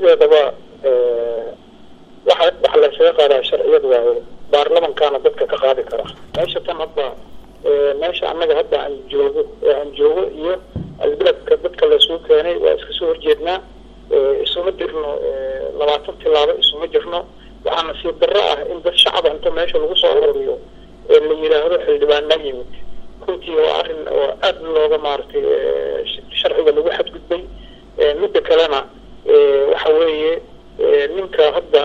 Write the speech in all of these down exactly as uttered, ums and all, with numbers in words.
sideedaba waxa waxa la sheegay qaada sharciyadu waa baarlamaanka dadka ka qaadi kara meesha tan hadda meesha annaga hadda aan joogo aan joogo iyo albaabka dadka la soo keenay waa iska soo horjeednaa isuma jirno labaatan tilaabo isuma jirno waxaana si darro ah in dad shacab inta meesha lagu soo ururiyo ee la yiraahdo xildhibaanna yimid runtii waa arrin oo aad looga maartay sharciga lagu xadgudbay midda kalena waxa weeye ninka hadda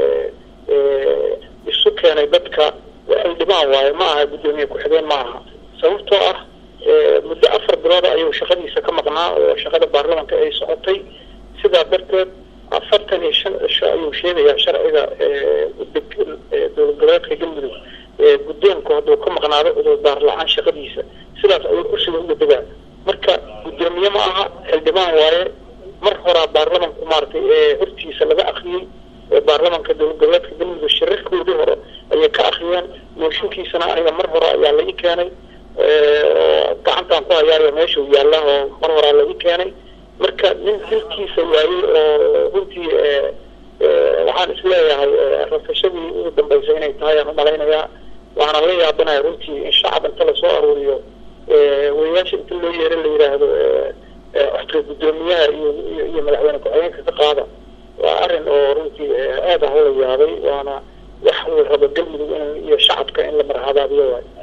isu keenay dadka xildhibaan waaye ma aha gudoomiye ku xigeen ma aha sababtoo ah muddo afar bilood ayuu shaqadiisa ka maqnaa oo shaqada baarlamaanka ay socotay sidaa darteed afartan iyo shan cisho ayuu sheegayaa sharciga dowlad goboleedka galmudug guddoonka hadduu ka maqnaado cudurdaar la-aan shaqadiisa sidaas ayuu kursiga uga degaa marka gudoomiye ma aha xildhibaan waaye mar horaa baarlamaanku maaragtay hortiisa laga akriyey baarlamaanka dowlad goboleedka galmudug shirarkoodii hore ayay ka akriyeen mooshinkiisana aniga mar hore ayaa la ii keenay gacantaan ku hayaaya meesha uu yaalla oo mar horaa la ii keenay marka nin dilkiisa waayey oo runtii waxaan isleeyahay rafashadii ugu dambaysay inay tahay aan u malaynayaa waxaana la yaabanahay runtii in shacab inta lasoo aruuriyo wariyaasha inta loo yeero la yidhaahdo codka guddoomiyaha iyo iyo madaxweyne ku-xigeenka ka qaada waa arrin oo runtii aad ah la yaabay waana wax la rabo galmudug in iyo shacabka in la marhabaabiyo waayo